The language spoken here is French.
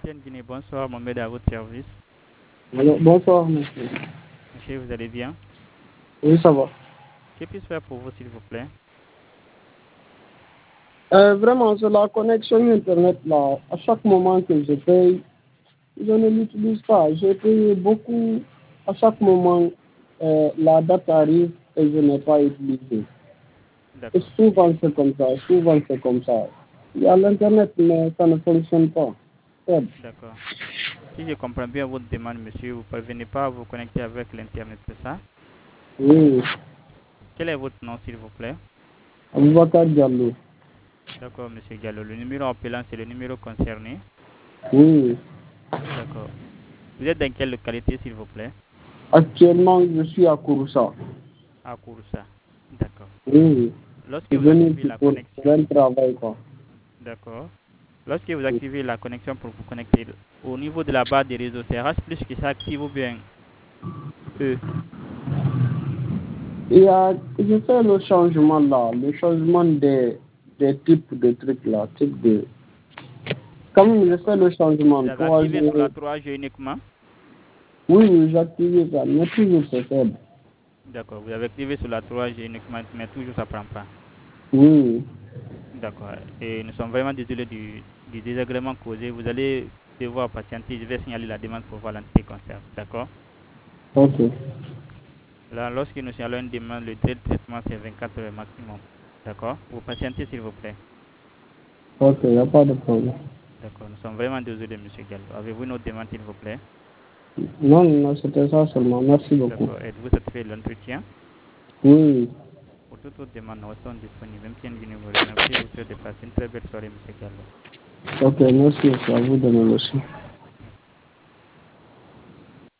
MTN Guinée, bonsoir, Mohamed à votre service. Alors, bonsoir, monsieur. Monsieur, vous allez bien? Oui, ça va. Que puis-je faire pour vous, s'il vous plaît? Vraiment, c'est la connexion Internet, là. À chaque moment que je paye, je ne l'utilise pas. J'ai payé beaucoup. À chaque moment, la date arrive et je n'ai pas utilisé. Et D'accord. souvent, c'est comme ça. Souvent, c'est comme ça. Il y a l'Internet, mais ça ne fonctionne pas. Faible. D'accord. Si je comprends bien votre demande, monsieur, vous ne parvenez pas à vous connecter avec l'Internet, c'est ça? Oui, Quel est votre nom, s'il vous plaît? Aboubacar Diallo. D'accord, monsieur Diallo. Le numéro appelant, c'est le numéro concerné. Oui. D'accord. Vous êtes dans quelle localité, s'il vous plaît? Actuellement, je suis à Kouroussa. À Kouroussa. D'accord. Oui. Lorsque Je suis vous venu activez ici la pour connexion, un travail, quoi. d'accord. Lorsque vous activez la connexion pour vous connecter, au niveau de la barre des réseaux, c'est H plus qui s'active ou bien E? Je fais le changement là, le changement des types de trucs là, type de. Comme je D'accord. fais le changement, Vous avez activé sur la 3G uniquement? Oui, oui, j'ai activé ça, mais toujours c'est faible. D'accord. Vous avez activé sur la 3G uniquement, mais toujours ça ne prend pas. Oui, D'accord. Et nous sommes vraiment désolés du désagrément causé. Vous allez devoir patienter. Je vais signaler la demande pour voir l'entité concernée. D'accord. ok, Là, lorsque nous signalons une demande, le délai de traitement, c'est 24 heures maximum. D'accord. Vous patientez, s'il vous plaît. ok, il n'y a pas de problème. D'accord. Nous sommes vraiment désolés, monsieur Gallo. Avez-vous une autre demande, s'il vous plaît? Non, non, c'était ça seulement, merci beaucoup. D'accord. Êtes-vous satisfait de l'entretien? Oui, Pour toute autre demande, nous restons disponibles. Même si vous remercie, vous souhaite de passer une très belle soirée, monsieur Gallo. ok, merci, c'est à vous de me laisser.